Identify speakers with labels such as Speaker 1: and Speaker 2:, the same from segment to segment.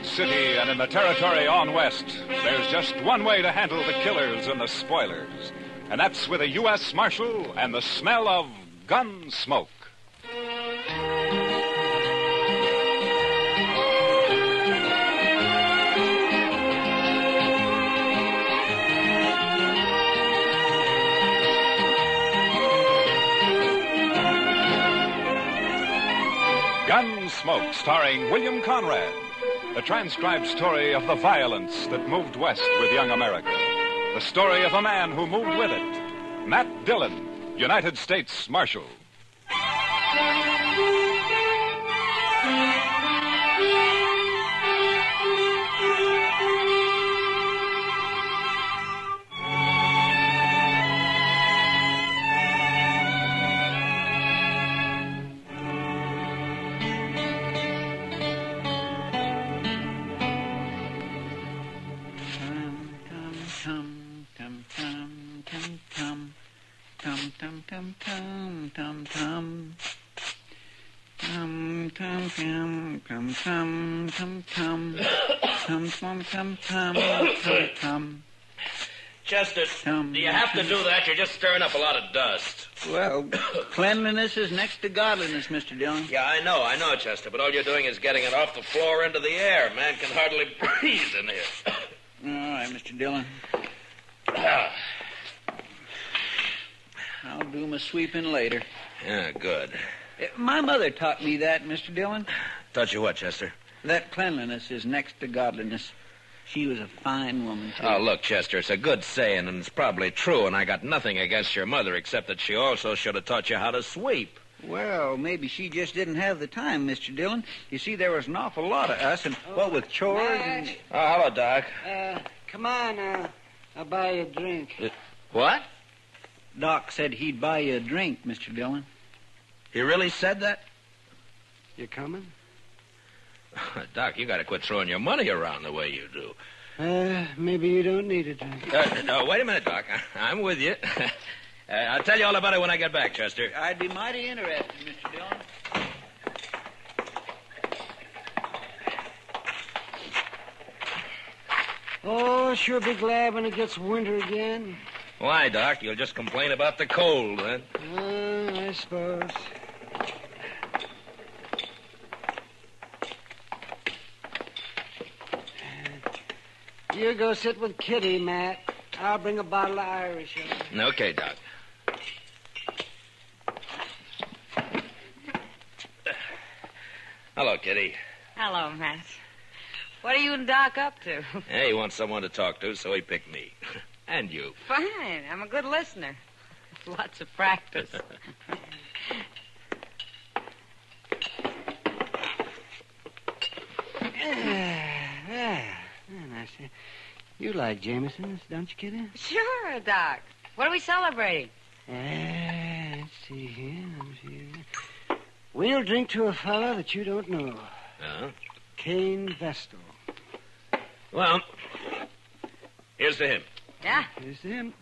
Speaker 1: City and in the territory on west, there's just one way to handle the killers and the spoilers. And that's with a U.S. Marshal and the smell of gun smoke. Gunsmoke, starring William Conrad. The transcribed story of the violence that moved west with young America. The story of a man who moved with it. Matt Dillon, United States Marshal.
Speaker 2: Chester, do you have to do that? You're just stirring up a lot of dust.
Speaker 3: Well, cleanliness is next to godliness, Mr. Dillon.
Speaker 2: Yeah, I know, Chester, but all you're doing is getting it off the floor into the air. Man can hardly breathe in here.
Speaker 3: All right, Mr. Dillon. I'll do my sweeping later.
Speaker 2: Yeah, good.
Speaker 3: My mother taught me that, Mr. Dillon.
Speaker 2: Taught you what, Chester?
Speaker 3: That cleanliness is next to godliness. She was a fine woman, too.
Speaker 2: Oh, look, Chester, it's a good saying, and it's probably true, and I got nothing against your mother, except that she also should have taught you how to sweep.
Speaker 3: Well, maybe she just didn't have the time, Mr. Dillon. You see, there was an awful lot of us, and what with chores and...
Speaker 2: Oh, hello, Doc.
Speaker 4: Come on, I'll buy you a drink.
Speaker 2: What?
Speaker 3: Doc said he'd buy you a drink, Mr. Dillon.
Speaker 2: He really said that?
Speaker 4: You coming?
Speaker 2: Doc, you got to quit throwing your money around the way you do.
Speaker 4: Maybe you don't need a drink.
Speaker 2: No, wait a minute, Doc. I'm with you. I'll tell you all about it when I get back, Chester.
Speaker 3: I'd be mighty interested, Mr. Dillon.
Speaker 4: Oh, sure be glad when it gets winter again.
Speaker 2: Why, Doc? You'll just complain about the cold, then?
Speaker 4: I suppose. You go sit with Kitty, Matt. I'll bring a bottle of Irish over.
Speaker 2: Okay, Doc. Hello, Kitty.
Speaker 5: Hello, Matt. What are you and Doc up to?
Speaker 2: Hey, he wants someone to talk to, so he picked me. And you.
Speaker 5: Fine. I'm a good listener. Lots of practice.
Speaker 4: Nice. You like Jameson's, don't you, Kitty?
Speaker 5: Sure, Doc. What are we celebrating?
Speaker 4: Let's see here. We'll drink to a fella that you don't know. Cain Vestal.
Speaker 2: Well, here's to him.
Speaker 5: Yeah?
Speaker 4: Here's to him.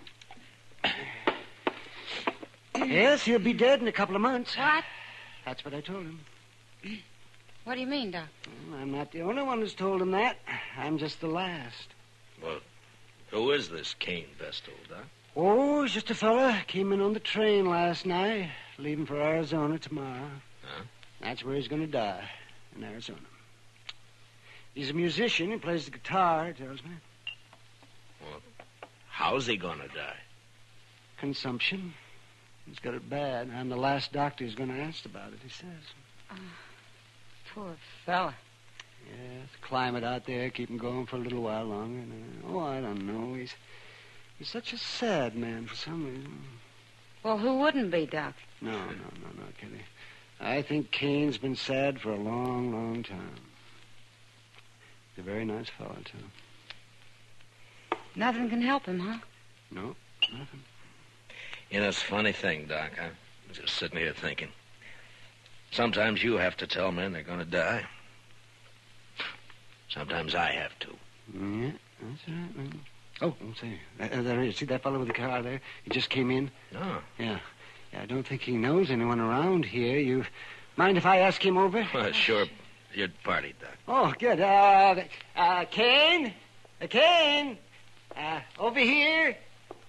Speaker 4: Yes, he'll be dead in a couple of months.
Speaker 5: What?
Speaker 4: That's what I told him.
Speaker 5: What do you mean, Doc?
Speaker 4: Well, I'm not the only one who's told him that. I'm just the last.
Speaker 2: Well, who is this Cain Vestal, Doc?
Speaker 4: Oh, he's just a fella. Came in on the train last night, leaving for Arizona tomorrow.
Speaker 2: Huh?
Speaker 4: That's where he's going to die, in Arizona. He's a musician. He plays the guitar, he tells me.
Speaker 2: Well, how's he going to die?
Speaker 4: Consumption. He's got it bad. I'm the last doctor who's going to ask about it, he says.
Speaker 5: Poor fella.
Speaker 4: Yeah, the climate out there keep him going for a little while longer. I don't know. He's such a sad man for some reason.
Speaker 5: Well, who wouldn't be, Doc?
Speaker 4: No, Kitty. I think Cain's been sad for a long, long time. He's a very nice fellow, too.
Speaker 5: Nothing can help him, huh?
Speaker 4: No, nothing.
Speaker 2: You know, it's a funny thing, Doc. I'm just sitting here thinking. Sometimes you have to tell men they're going to die. Sometimes I have to.
Speaker 4: Yeah, that's right, man. Oh, say, there he is. See that fellow with the car there? He just came in.
Speaker 2: Oh.
Speaker 4: Yeah, I don't think he knows anyone around here. You mind if I ask him over?
Speaker 2: Sure. Your party, Doc.
Speaker 4: Oh, good. Kane? Kane? Over here?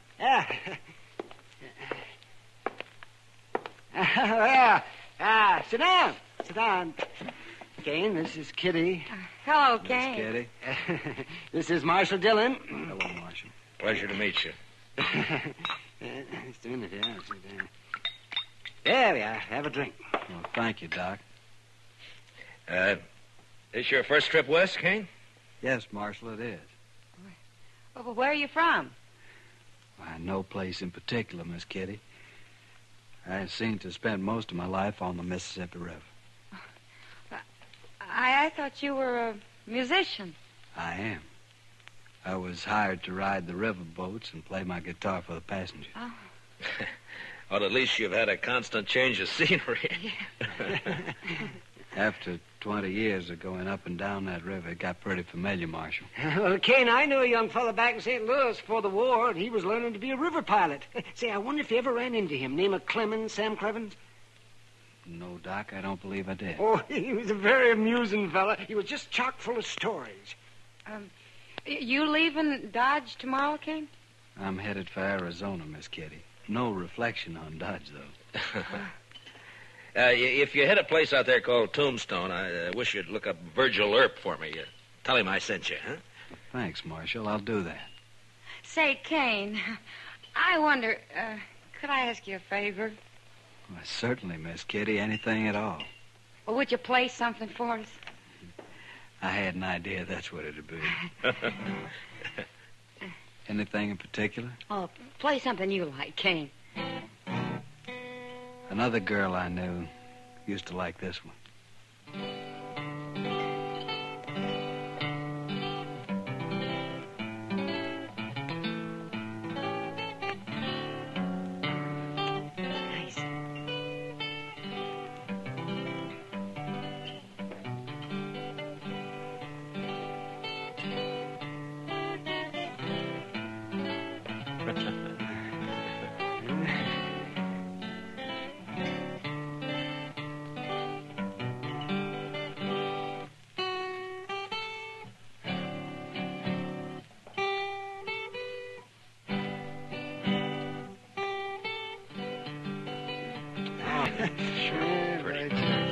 Speaker 4: Sit down. Sit down. Kane, this is Kitty.
Speaker 5: Hello,
Speaker 3: Miss
Speaker 5: Kane.
Speaker 3: Kitty.
Speaker 4: This is Marshal Dillon.
Speaker 3: Hello, Marshal.
Speaker 2: Pleasure to meet you.
Speaker 4: Just a minute, yeah. Sit down. There we are. Have a drink.
Speaker 3: Well, thank you, Doc.
Speaker 2: This your first trip west, Kane?
Speaker 3: Yes, Marshal, it is.
Speaker 5: Well, where are you from?
Speaker 3: Why, no place in particular, Miss Kitty. I seem to spend most of my life on the Mississippi River.
Speaker 5: I thought you were a musician.
Speaker 3: I am. I was hired to ride the river boats and play my guitar for the passengers.
Speaker 5: Oh.
Speaker 2: Well, at least you've had a constant change of scenery.
Speaker 3: After 20 years of going up and down that river, it got pretty familiar, Marshal.
Speaker 4: Well, Kane, I knew a young fellow back in St. Louis before the war, and he was learning to be a river pilot. Say, I wonder if you ever ran into him. Name of Clemens, Sam Crevens?
Speaker 3: No, Doc, I don't believe I did.
Speaker 4: Oh, he was a very amusing fella. He was just chock full of stories.
Speaker 5: You leaving Dodge tomorrow, Kane?
Speaker 3: I'm headed for Arizona, Miss Kitty. No reflection on Dodge, though.
Speaker 2: If you hit a place out there called Tombstone, I wish you'd look up Virgil Earp for me. Tell him I sent you, huh?
Speaker 3: Thanks, Marshal. I'll do that.
Speaker 5: Say, Kane, I wonder, could I ask you a favor?
Speaker 3: Well, certainly, Miss Kitty. Anything at all.
Speaker 5: Well, would you play something for us?
Speaker 3: I had an idea that's what it'd be. Anything in particular?
Speaker 5: Oh, play something you like, Kane.
Speaker 3: Another girl I knew used to like this one.
Speaker 5: Nice.
Speaker 2: Pretty.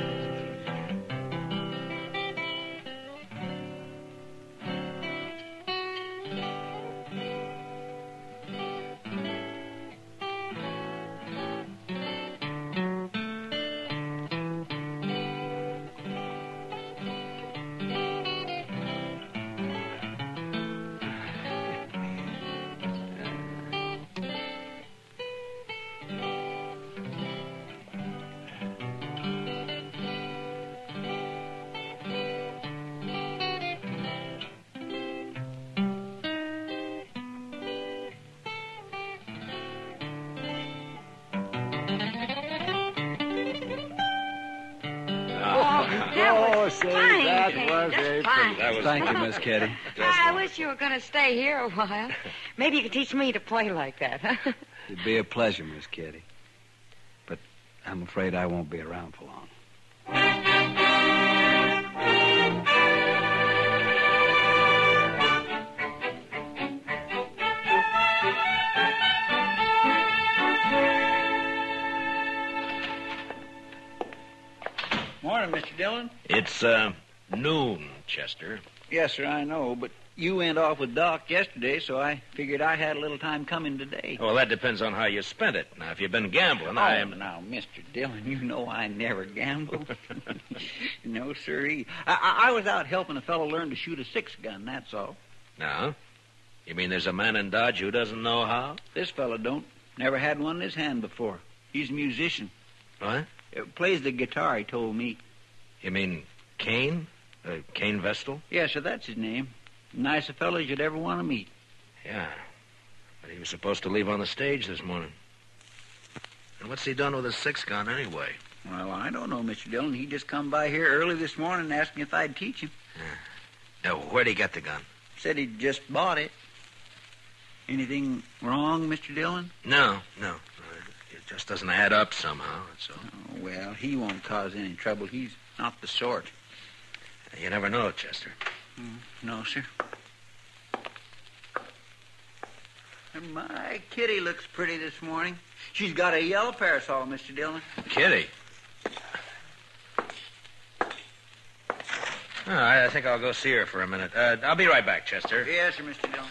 Speaker 4: Say,
Speaker 5: fine,
Speaker 4: that
Speaker 5: Kane,
Speaker 4: was
Speaker 5: just
Speaker 4: very
Speaker 5: fine.
Speaker 4: pretty.
Speaker 2: That was
Speaker 3: Thank you, Miss Kitty.
Speaker 5: I wish you were going to stay here a while. Maybe you could teach me to play like that, huh?
Speaker 3: It'd be a pleasure, Miss Kitty. But I'm afraid I won't be around for long. Morning, Mr. Dillon.
Speaker 2: It's noon, Chester.
Speaker 3: Yes, sir, I know, but you went off with Doc yesterday, so I figured I had a little time coming today.
Speaker 2: Well, that depends on how you spent it. Now, if you've been gambling, I am...
Speaker 3: Now, Mr. Dillon, you know I never gamble. No, sirree. I was out helping a fellow learn to shoot a six-gun, that's all.
Speaker 2: Now? You mean there's a man in Dodge who doesn't know how?
Speaker 3: This fellow don't. Never had one in his hand before. He's a musician.
Speaker 2: What?
Speaker 3: Plays the guitar, he told me.
Speaker 2: You mean Kane? Kane Vestal?
Speaker 3: Yes, sir, that's his name. Nice a fellow as you'd ever want to meet.
Speaker 2: Yeah. But he was supposed to leave on the stage this morning. And what's he done with his six-gun anyway?
Speaker 3: Well, I don't know, Mr. Dillon. He just come by here early this morning and asked me if I'd teach him.
Speaker 2: Now, where'd he get the gun?
Speaker 3: Said he'd just bought it. Anything wrong, Mr. Dillon?
Speaker 2: No. It just doesn't add up somehow, that's all.
Speaker 3: Oh, well, he won't cause any trouble. He's not the sort.
Speaker 2: You never know, Chester.
Speaker 3: No, sir. And my Kitty looks pretty this morning. She's got a yellow parasol, Mr. Dillon.
Speaker 2: Kitty? Oh, I think I'll go see her for a minute. I'll be right back, Chester.
Speaker 3: Yes, sir, Mr. Dillon.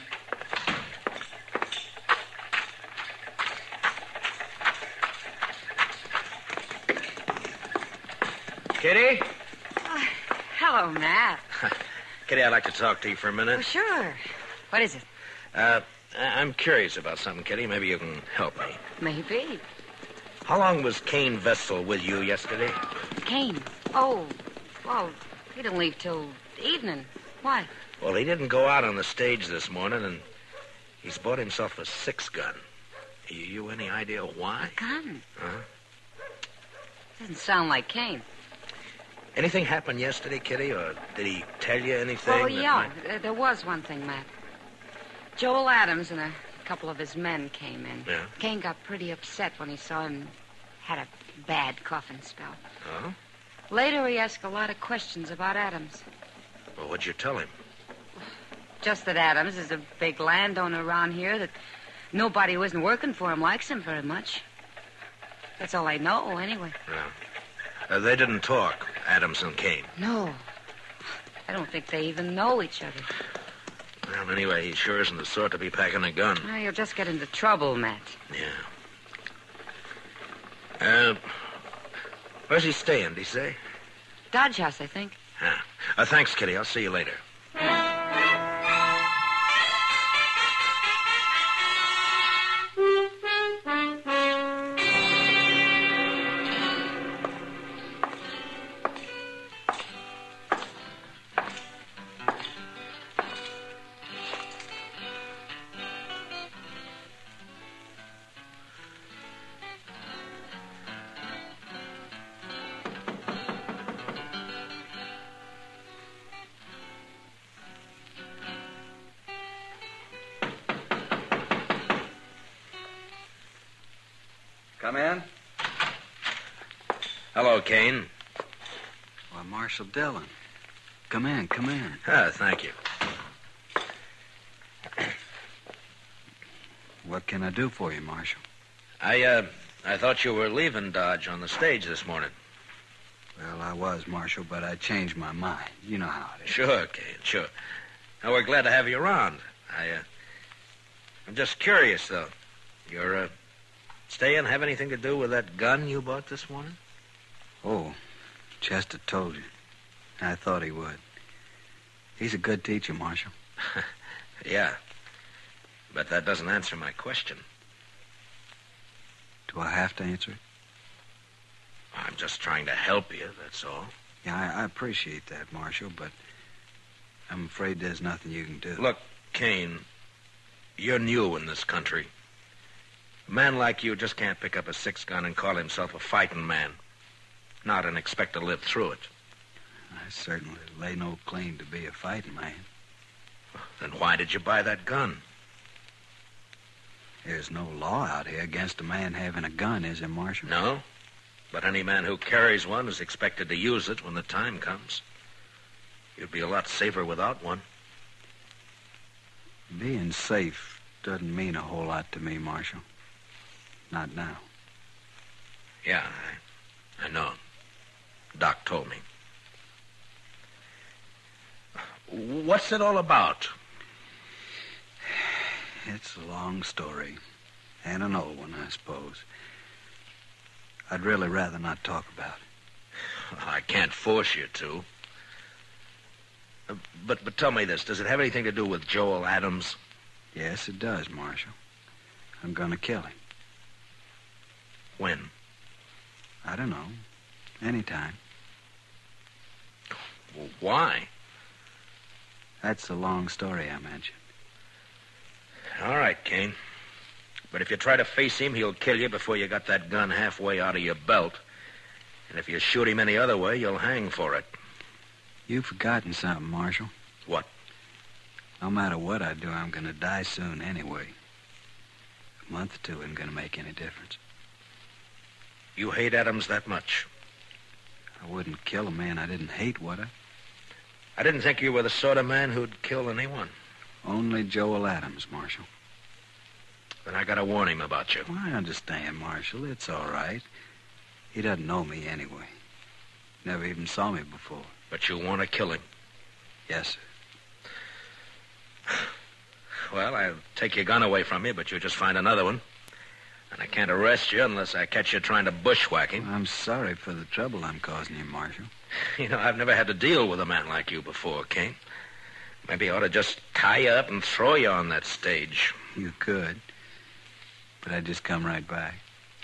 Speaker 2: Kitty?
Speaker 5: Hello, Matt.
Speaker 2: Kitty, I'd like to talk to you for a minute.
Speaker 5: Oh, sure. What is it?
Speaker 2: I'm curious about something, Kitty. Maybe you can help me.
Speaker 5: Maybe.
Speaker 2: How long was Kane Vessel with you yesterday?
Speaker 5: Kane. Oh, well, he didn't leave till evening. Why?
Speaker 2: Well, he didn't go out on the stage this morning, and he's bought himself a 6-gun. You any idea why?
Speaker 5: A gun?
Speaker 2: Huh?
Speaker 5: Doesn't sound like Kane.
Speaker 2: Anything happened yesterday, Kitty, or did he tell you anything?
Speaker 5: Oh,
Speaker 2: that
Speaker 5: yeah.
Speaker 2: might-
Speaker 5: There was one thing, Matt. Joel Adams and a couple of his men came in.
Speaker 2: Yeah?
Speaker 5: Kane got pretty upset when he saw him had a bad coughing spell.
Speaker 2: Oh?
Speaker 5: Later, he asked a lot of questions about Adams.
Speaker 2: Well, what'd you tell him?
Speaker 5: Just that Adams is a big landowner around here, that nobody who isn't working for him likes him very much. That's all I know, anyway.
Speaker 2: Yeah. They didn't talk, Adams and Kane.
Speaker 5: No. I don't think they even know each other.
Speaker 2: Well, anyway, he sure isn't the sort to be packing a gun.
Speaker 5: Well, you'll just get into trouble, Matt.
Speaker 2: Yeah. Where's he staying, did he say?
Speaker 5: Dodge House, I think.
Speaker 2: Yeah. Thanks, Kitty. I'll see you later.
Speaker 6: Come in.
Speaker 2: Hello, Kane.
Speaker 6: Why, Marshal Dillon. Come in, come in.
Speaker 2: Thank you.
Speaker 6: What can I do for you, Marshal?
Speaker 2: I thought you were leaving Dodge on the stage this morning.
Speaker 6: Well, I was, Marshal, but I changed my mind. You know how it is.
Speaker 2: Sure, Kane, sure. Now, we're glad to have you around. I'm just curious, though. Your staying have anything to do with that gun you bought this morning?
Speaker 6: Oh, Chester told you. I thought he would. He's a good teacher, Marshal.
Speaker 2: Yeah. But that doesn't answer my question.
Speaker 6: Do I have to answer it?
Speaker 2: I'm just trying to help you, that's all.
Speaker 6: Yeah, I appreciate that, Marshal, but I'm afraid there's nothing you can do.
Speaker 2: Look, Kane, you're new in this country. A man like you just can't pick up a 6-gun and call himself a fighting man. Not and expect to live through it.
Speaker 6: I certainly lay no claim to be a fighting man.
Speaker 2: Then why did you buy that gun?
Speaker 6: There's no law out here against a man having a gun, is there, Marshal?
Speaker 2: No? But any man who carries one is expected to use it when the time comes. You'd be a lot safer without one.
Speaker 6: Being safe doesn't mean a whole lot to me, Marshal. Not now.
Speaker 2: Yeah, I know. Doc told me. What's it all about?
Speaker 6: It's a long story. And an old one, I suppose. I'd really rather not talk about it.
Speaker 2: I can't force you to. But tell me this. Does it have anything to do with Joel Adams?
Speaker 6: Yes, it does, Marshal. I'm going to kill him.
Speaker 2: When?
Speaker 6: I don't know. Anytime.
Speaker 2: Well, why?
Speaker 6: That's the long story I mentioned.
Speaker 2: All right, Kane. But if you try to face him, he'll kill you before you got that gun halfway out of your belt. And if you shoot him any other way, you'll hang for it.
Speaker 6: You've forgotten something, Marshal.
Speaker 2: What?
Speaker 6: No matter what I do, I'm going to die soon anyway. A month or two isn't going to make any difference.
Speaker 2: You hate Adams that much?
Speaker 6: I wouldn't kill a man I didn't hate, would I?
Speaker 2: I didn't think you were the sort of man who'd kill anyone.
Speaker 6: Only Joel Adams, Marshal.
Speaker 2: Then I gotta warn him about you.
Speaker 6: Well, I understand, Marshal. It's all right. He doesn't know me anyway. Never even saw me before.
Speaker 2: But you want to kill him.
Speaker 6: Yes, sir.
Speaker 2: Well, I'll take your gun away from you, but you'll just find another one. And I can't arrest you unless I catch you trying to bushwhack him.
Speaker 6: I'm sorry for the trouble I'm causing you, Marshal.
Speaker 2: You know, I've never had to deal with a man like you before, King. Maybe I ought to just tie you up and throw you on that stage.
Speaker 6: You could. But I'd just come right back.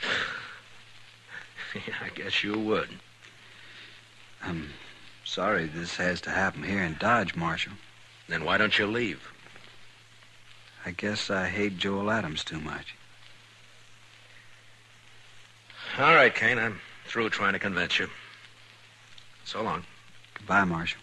Speaker 2: Yeah, I guess you would.
Speaker 6: I'm sorry this has to happen here in Dodge, Marshal.
Speaker 2: Then why don't you leave?
Speaker 6: I guess I hate Joel Adams too much.
Speaker 2: All right, Kane, I'm through trying to convince you. So long.
Speaker 6: Goodbye, Marshal.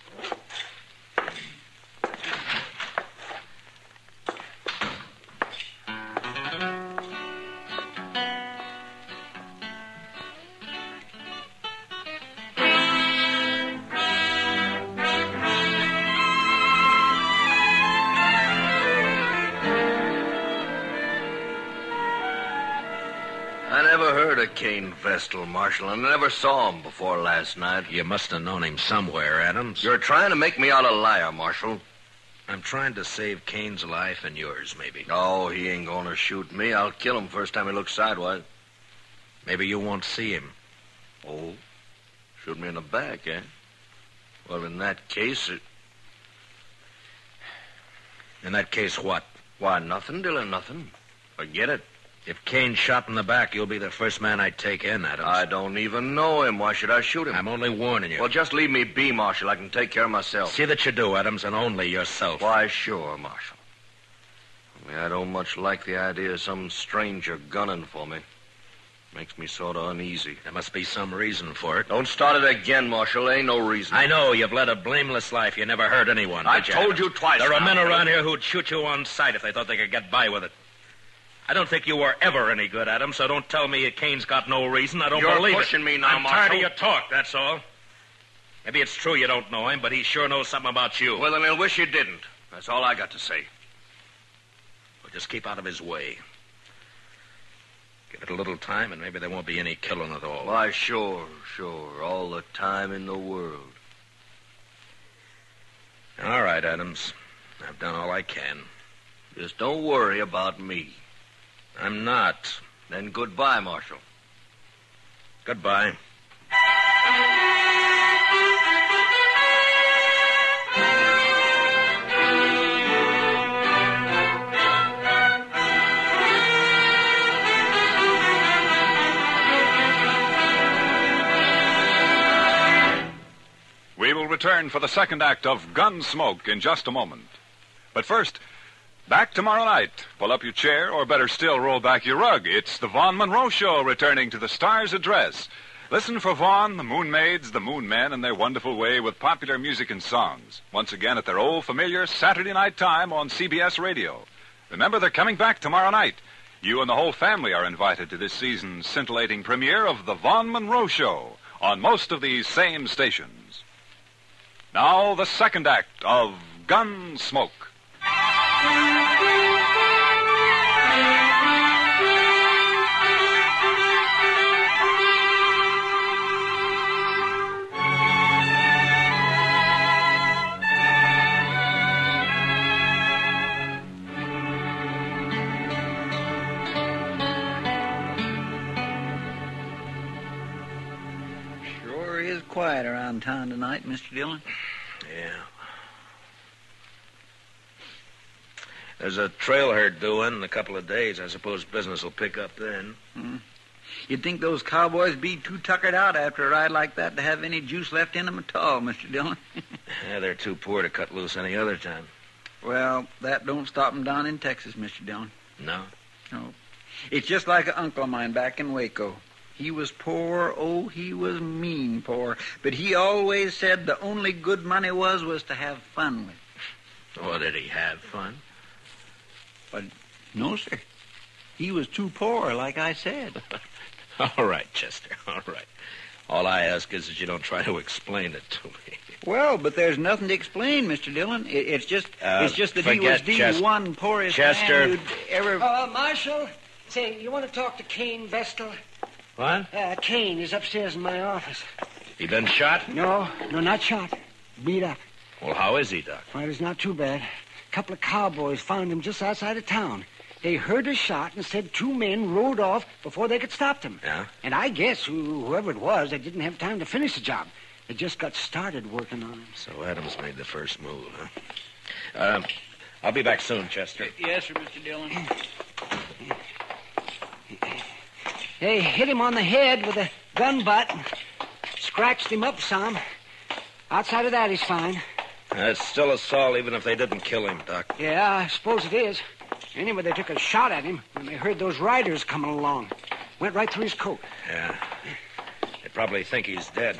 Speaker 7: I never heard of Cain Vestal, Marshal, and I never saw him before last night.
Speaker 2: You must have known him somewhere, Adams.
Speaker 7: You're trying to make me out a liar, Marshal.
Speaker 2: I'm trying to save Kane's life and yours, maybe.
Speaker 7: Oh, he ain't gonna shoot me. I'll kill him first time he looks sidewise.
Speaker 2: Maybe you won't see him.
Speaker 7: Oh, shoot me in the back, eh? Well, in that case,
Speaker 2: In that case, what?
Speaker 7: Why, nothing, Dillon, nothing. Forget it.
Speaker 2: If Kane's shot in the back, you'll be the first man I take in, Adams.
Speaker 7: I don't even know him. Why should I shoot him?
Speaker 2: I'm only warning you.
Speaker 7: Well, just leave me be, Marshal. I can take care of myself.
Speaker 2: See that you do, Adams, and only yourself.
Speaker 7: Why, sure, Marshal. Only I don't much like the idea of some stranger gunning for me. Makes me sort of uneasy.
Speaker 2: There must be some reason for it.
Speaker 7: Don't start it again, Marshal. Ain't no reason.
Speaker 2: I know you've led a blameless life. You never hurt anyone.
Speaker 7: I've
Speaker 2: did you,
Speaker 7: told
Speaker 2: Adams?
Speaker 7: you twice
Speaker 2: There are
Speaker 7: now,
Speaker 2: men
Speaker 7: Dillon.
Speaker 2: around here who'd shoot you on sight if they thought they could get by with it. I don't think you were ever any good, Adams, so don't tell me Kane's got no reason. I don't
Speaker 7: You're
Speaker 2: believe it.
Speaker 7: pushing me now,
Speaker 2: I'm tired of
Speaker 7: Marshal.
Speaker 2: your talk, that's all. Maybe it's true you don't know him, but he sure knows something about you.
Speaker 7: Well, then he'll wish you didn't. That's all I got to say.
Speaker 2: Well, just keep out of his way. Give it a little time, and maybe there won't be any killing at all.
Speaker 7: Why, sure. All the time in the world.
Speaker 2: All right, Adams. I've done all I can.
Speaker 7: Just don't worry about me.
Speaker 2: I'm not.
Speaker 7: Then goodbye, Marshal.
Speaker 2: Goodbye.
Speaker 1: We will return for the second act of Gunsmoke in just a moment. But first, back tomorrow night. Pull up your chair, or better still, roll back your rug. It's the Vaughn Monroe Show returning to the Star's Address. Listen for Vaughn, the Moon Maids, the Moon Men, in their wonderful way with popular music and songs. Once again at their old familiar Saturday night time on CBS Radio. Remember, they're coming back tomorrow night. You and the whole family are invited to this season's scintillating premiere of the Vaughn Monroe Show on most of these same stations. Now, the second act of Gunsmoke.
Speaker 3: Sure is quiet around town tonight, Mr. Dillon.
Speaker 2: Yeah. There's a trail herd due in a couple of days. I suppose business will pick up then.
Speaker 3: You'd think those cowboys be too tuckered out after a ride like that to have any juice left in them at all, Mr. Dillon.
Speaker 2: Yeah, they're too poor to cut loose any other time.
Speaker 3: Well, that don't stop them down in Texas, Mr. Dillon.
Speaker 2: No?
Speaker 3: No. It's just like an uncle of mine back in Waco. He was poor, oh, he was mean poor. But he always said the only good money was to have fun with.
Speaker 2: Oh, did he have fun?
Speaker 3: But no, sir. He was too poor, like I said.
Speaker 2: All right, Chester, all right. All I ask is that you don't try to explain it to me.
Speaker 3: Well, but there's nothing to explain, Mr. Dillon. It's just that he was the one poorest
Speaker 2: Chester.
Speaker 3: man you'd ever...
Speaker 4: Marshal, say, you want to talk to Cain Vestal?
Speaker 2: What?
Speaker 4: Cain is upstairs in my office.
Speaker 2: He been shot?
Speaker 4: No, not shot. Beat up.
Speaker 2: Well, how is he, Doc?
Speaker 4: Well, it's not too bad. A couple of cowboys found him just outside of town. They heard a shot and said 2 men rode off before they could stop them.
Speaker 2: Yeah?
Speaker 4: And I guess whoever it was, they didn't have time to finish the job. They just got started working on him.
Speaker 2: So Adams made the first move, huh? I'll be back soon, Chester.
Speaker 3: Yes, sir, Mr. Dillon.
Speaker 4: They hit him on the head with a gun butt and scratched him up some. Outside of that, he's fine.
Speaker 2: It's still assault, even if they didn't kill him, Doc.
Speaker 4: Yeah, I suppose it is. Anyway, they took a shot at him when they heard those riders coming along. Went right through his coat.
Speaker 2: Yeah. They probably think he's dead.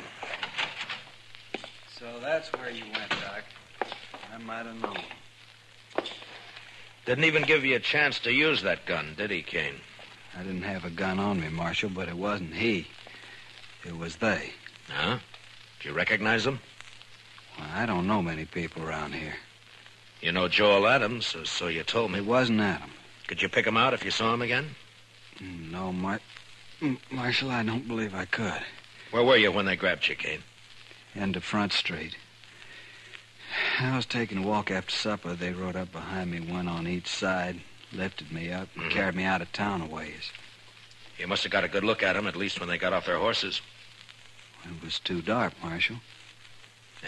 Speaker 6: So that's where you went, Doc. I might have known.
Speaker 2: Didn't even give you a chance to use that gun, did he, Cain?
Speaker 6: I didn't have a gun on me, Marshal, but it wasn't he. It was they.
Speaker 2: Huh? Did you recognize them?
Speaker 6: Well, I don't know many people around here.
Speaker 2: You know Joel Adams, so you told me.
Speaker 6: It wasn't Adam.
Speaker 2: Could you pick him out if you saw him again?
Speaker 6: No, Marshal, I don't believe I could.
Speaker 2: Where were you when they grabbed you, Cain?
Speaker 6: End of Front Street. I was taking a walk after supper. They rode up behind me, one on each side, lifted me up, and carried me out of town a ways.
Speaker 2: You must have got a good look at them, at least when they got off their horses.
Speaker 6: It was too dark, Marshal.
Speaker 2: Yeah.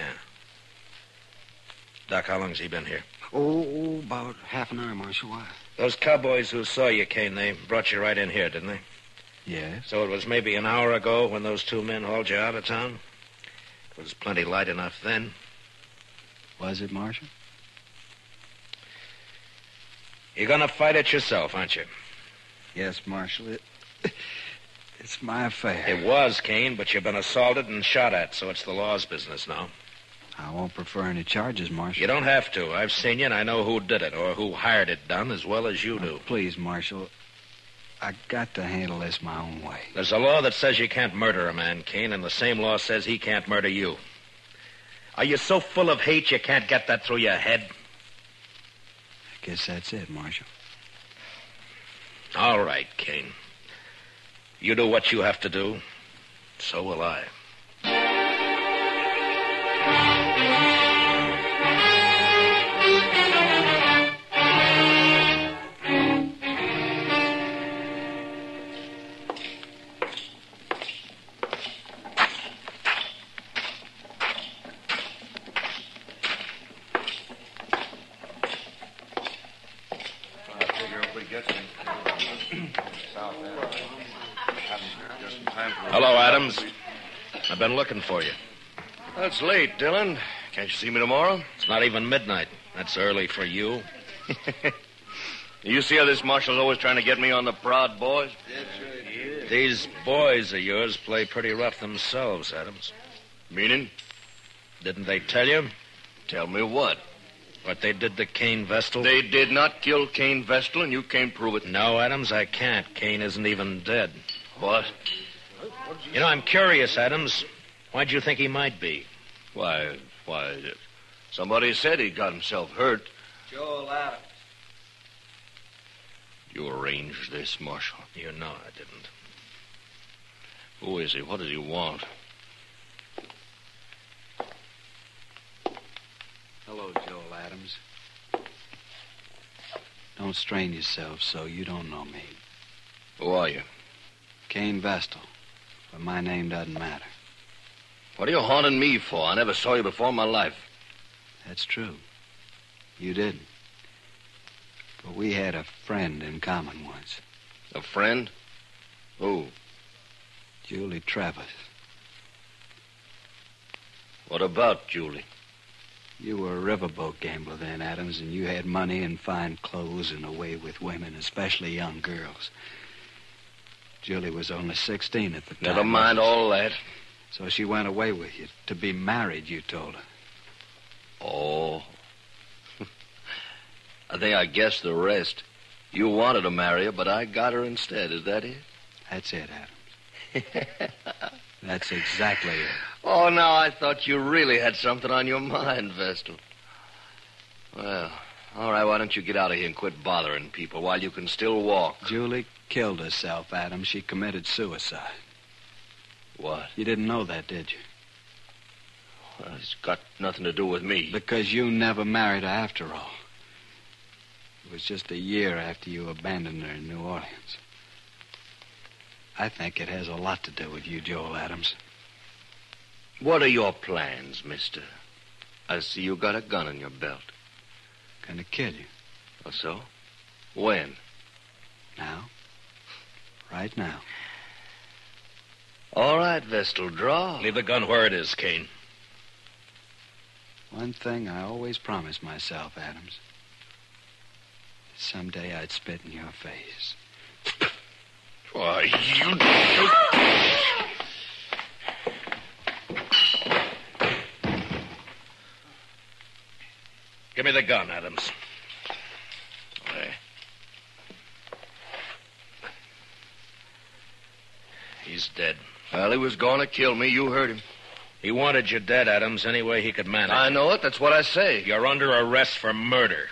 Speaker 2: Doc, how long has he been here?
Speaker 4: Oh, about half an hour, Marshal. Why?
Speaker 2: Those cowboys who saw you, Cain, they brought you right in here, didn't they?
Speaker 6: Yes.
Speaker 2: So it was maybe an hour ago when those 2 men hauled you out of town? It was plenty light enough then.
Speaker 6: Was it, Marshal?
Speaker 2: You're gonna fight it yourself, aren't you?
Speaker 6: Yes, Marshal. It's my affair.
Speaker 2: It was, Cain, but you've been assaulted and shot at, so it's the law's business now.
Speaker 6: I won't prefer any charges, Marshal.
Speaker 2: You don't have to. I've seen you, and I know who did it, or who hired it done, as well as you do.
Speaker 6: Please, Marshal. I got to handle this my own way.
Speaker 2: There's a law that says you can't murder a man, Cain, and the same law says he can't murder you. Are you so full of hate you can't get that through your head?
Speaker 6: I guess that's it, Marshal.
Speaker 2: All right, Cain. You do what you have to do. So will I. Hello, Adams. I've been looking for you.
Speaker 7: That's late, Dillon. Can't you see me tomorrow?
Speaker 2: It's not even midnight. That's early for you.
Speaker 7: You see how this marshal's always trying to get me on the prod, boys?
Speaker 2: These boys of yours play pretty rough themselves, Adams.
Speaker 7: Meaning?
Speaker 2: Didn't they tell you?
Speaker 7: Tell me what?
Speaker 2: What they did to Cain Vestal?
Speaker 7: They did not kill Cain Vestal, and you can't prove it.
Speaker 2: No, Adams, I can't. Cain isn't even dead.
Speaker 7: What?
Speaker 2: You know, I'm curious, Adams. Why'd you think he might be?
Speaker 7: Why, somebody said he got himself hurt.
Speaker 3: Joel Adams.
Speaker 7: You arranged this, Marshal.
Speaker 2: You know I didn't.
Speaker 7: Who is he? What does he want?
Speaker 6: Hello, Joel Adams. Don't strain yourself so you don't know me.
Speaker 7: Who are you?
Speaker 6: Cain Vestal. But my name doesn't matter.
Speaker 7: What are you haunting me for? I never saw you before in my life.
Speaker 6: That's true. You didn't. But we had a friend in common once.
Speaker 7: A friend? Who?
Speaker 6: Julie Travis.
Speaker 7: What about Julie?
Speaker 6: You were a riverboat gambler then, Adams, and you had money and fine clothes and a way with women, especially young girls. Julie was only 16 at the time.
Speaker 7: Never mind all that.
Speaker 6: So she went away with you to be married, you told her.
Speaker 7: Oh. I think I guessed the rest. You wanted to marry her, but I got her instead. Is that it?
Speaker 6: That's it, Adams. That's exactly it.
Speaker 7: Oh, now I thought you really had something on your mind, Vestal. Well, all right, why don't you get out of here and quit bothering people while you can still walk?
Speaker 6: Julie killed herself, Adam. She committed suicide.
Speaker 7: What?
Speaker 6: You didn't know that, did you?
Speaker 7: Well, it's got nothing to do with me.
Speaker 6: Because you never married her after all. It was just a year after you abandoned her in New Orleans. I think it has a lot to do with you, Joel Adams.
Speaker 7: What are your plans, mister? I see you got a gun in your belt.
Speaker 6: Gonna kill you.
Speaker 7: Oh, so? When?
Speaker 6: Now. Right now.
Speaker 7: All right, Vestal, draw.
Speaker 2: Leave the gun where it is, Kane.
Speaker 6: One thing I always promised myself, Adams. Someday I'd spit in your face.
Speaker 7: Why, you...
Speaker 2: Give me the gun, Adams.
Speaker 7: There.
Speaker 2: He's dead.
Speaker 7: Well, he was going to kill me. You heard him.
Speaker 2: He wanted you dead, Adams, any way he could manage.
Speaker 7: I know it. That's what I say.
Speaker 2: You're under arrest for murder.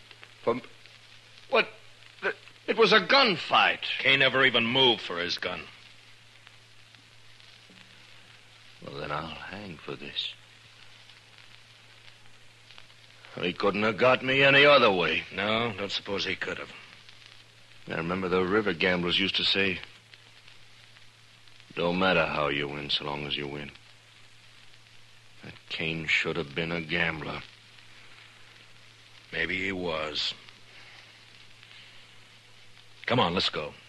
Speaker 7: What? It was a gunfight.
Speaker 2: Kane never even moved for his gun.
Speaker 7: Well, then I'll hang for this. He couldn't have got me any other way.
Speaker 2: No, don't suppose he could have.
Speaker 7: I remember the river gamblers used to say, don't matter how you win so long as you win. That Kane should have been a gambler.
Speaker 2: Maybe he was. Come on, let's go.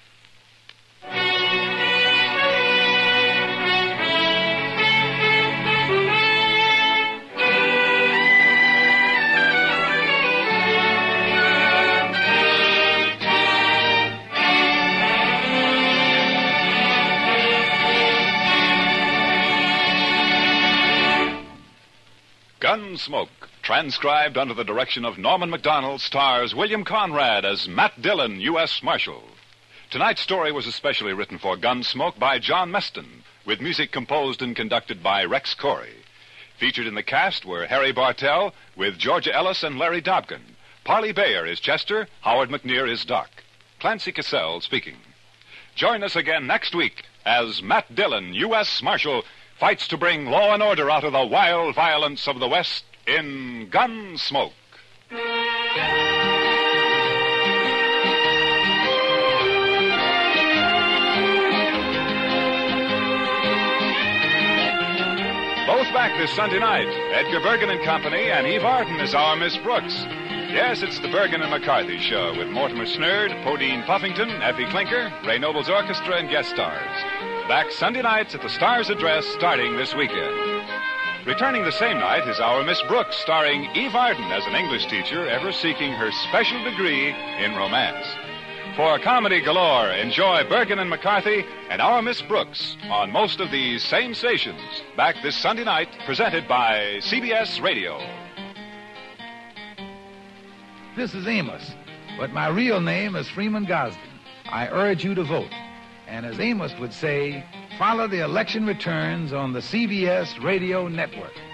Speaker 2: Gunsmoke, transcribed under the direction of Norman Macdonald, stars William Conrad as Matt Dillon, U.S. Marshal. Tonight's story was especially written for Gunsmoke by John Meston, with music composed and conducted by Rex Corey. Featured in the cast were Harry Bartell with Georgia Ellis and Larry Dobkin. Parley Bayer is Chester, Howard McNear is Doc. Clancy Cassell speaking. Join us again next week as Matt Dillon, U.S. Marshal, fights to bring law and order out of the wild violence of the West in Gunsmoke. Both back this Sunday night. Edgar Bergen and Company and Eve Arden as our Miss Brooks. Yes, it's the Bergen and McCarthy Show with Mortimer Snerd, Podine Puffington, Effie Clinker, Ray Noble's Orchestra, and guest stars. Back Sunday nights at the Star's Address starting this weekend. Returning the same night is our Miss Brooks, starring Eve Arden as an English teacher ever seeking her special degree in romance. For comedy galore, enjoy Bergen and McCarthy and our Miss Brooks on most of these same stations. Back this Sunday night, presented by CBS Radio.
Speaker 8: This is Amos, but my real name is Freeman Gosden. I urge you to vote. And as Amos would say, follow the election returns on the CBS Radio Network.